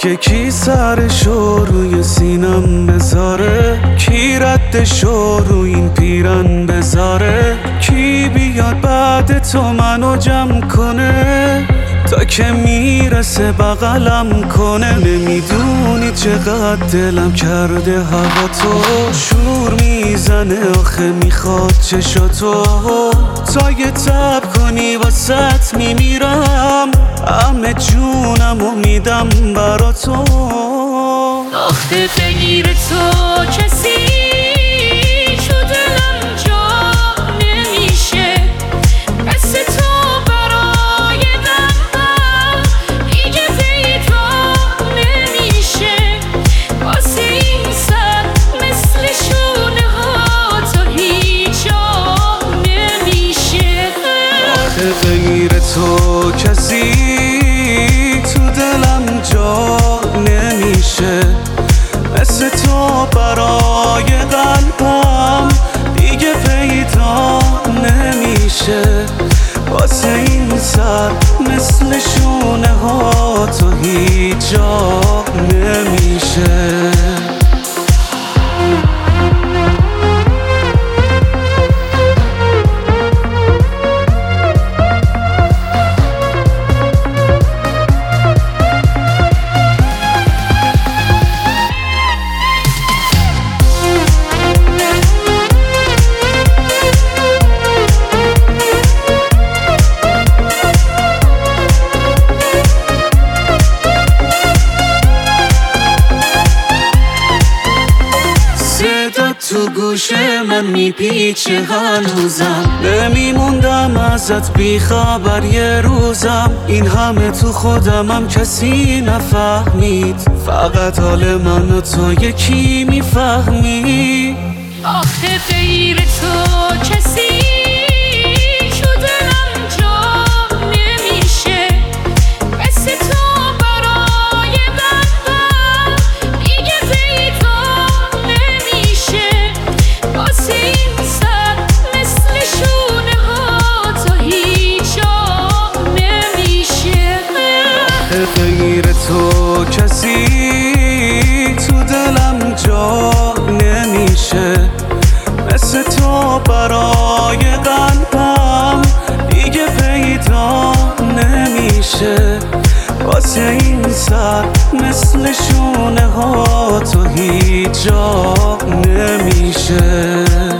دیگه کی سرشو روی سینم بذاره، کی ردشو روی این پیرن بذاره، کی بیاد بعد تو منو جمع کنه تا که میرسه بغلم کنه. نمیدونی چقدر دلم کرده هوا تو، شور میزنه آخه میخواد چشاتو، تا یه تب کنی واسط میمیرم، همه جونمو میدم برا تو. آخه بگیر تو کسی تو دلم جا نمیشه، مثل تو برای قلبم دیگه پیدا نمیشه، واسه این سر مثل شونه ها تا هیچ جا نمیشه. آخه بگیر تو کسی تو دلم جا نمیشه، مثل تو برای قلبم دیگه پیدا نمیشه، واسه این سر مثل شونه ها تو هیچ جا نمیشه. تو گوش من میپیچه هنوزم، نمیموندم ازت بیخبر یه روزم، این همه تو خودمم کسی نفهمید، فقط حال من و تو یکی میفهمی. آخه غیر تو کسی تو دلم جا نمیشه، مثل تو برای قلبم دیگه پیدا نمیشه، واسه این سر مثل شونه ها تا هیچ جا نمیشه. آخه غیر تو کسی تو دلم جا نمیشه، مثل تو برای قلبم دیگه پیدا نمیشه، واسه این سر مثل شونه ها تو هیچ جا نمیشه.